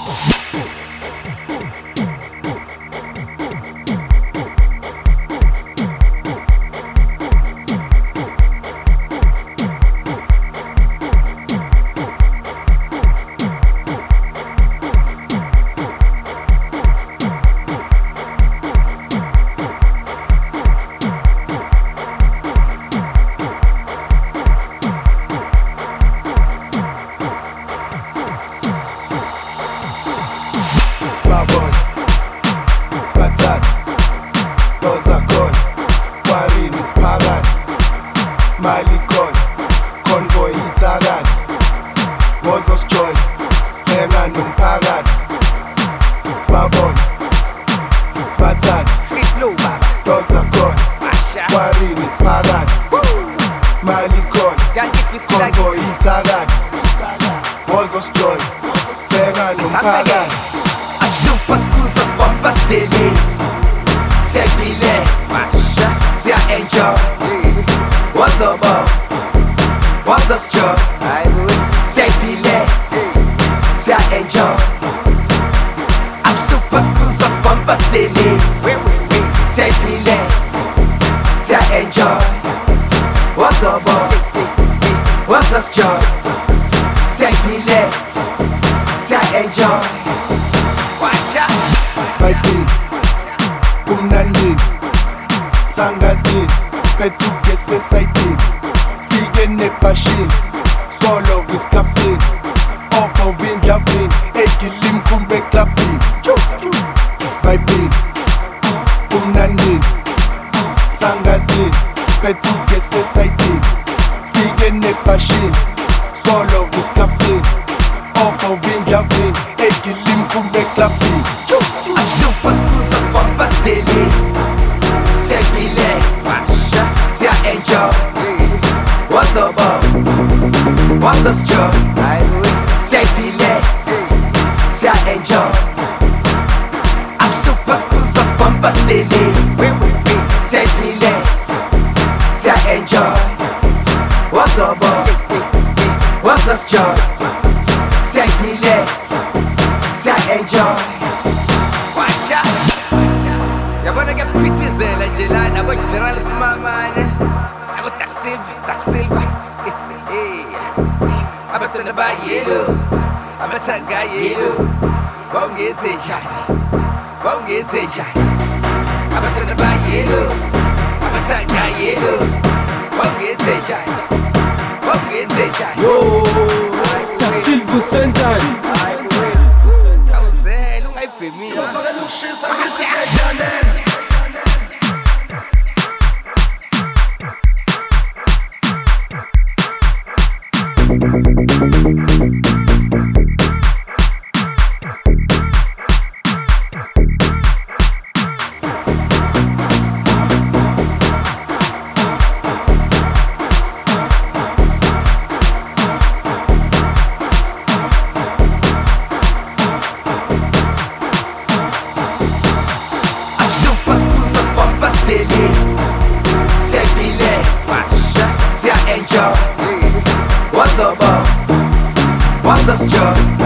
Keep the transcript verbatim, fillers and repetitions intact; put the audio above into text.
Smartboy, Spatat, Tozakon, Warini Spagat, Malikon, Convoy Itagat, Mozos Joy, Spenga Numpagat, Smartboy, Spatat, Free flow, baba. Tozakon, Masha. Warini Spagat, Malikon, Can't get this like Convoy Itagat, Mozos Joy, Spenga Numpagat. Super scuzas bombas dele. Se é filé, se é angel. What's up, what's up, job? Se é filé, se é angel. As super scuzas bombas dele. Se é filé, se é angel. What's up, what's up, job? Se é filé, se é angel. Vibing, kumnandini, sangazini, pethuke sesayidini, fike nepashini, kolo viskafini, oko vindlavini, egilim kumbe klapini. Vibing, kumnandini, sangazini, pethuke sesayidini, fike nepashini, kolo viskafini, oko vindlavini, egilim kumbe klapini. As super scuzas bombas dele. Se é filé, se é angel. What's up, what's up, job? Se é filé, se é angel. As super scuzas bombas dele. Se é filé, se é angel. What's up, what's up, job? Se é filé, se é angel. Yabona ke phithizela nje lana abo General Smamane abo Taxilva Taxilva eh abatona ba yellow abatanga yellow bawungeze njani bawungeze njani abatona ba yellow abatanga yellow bawungeze njani bawungeze njani Yo, Taxilva usenzani? awuzela ungayibhemile Se é filé, se é angel. What's up, what's up, job?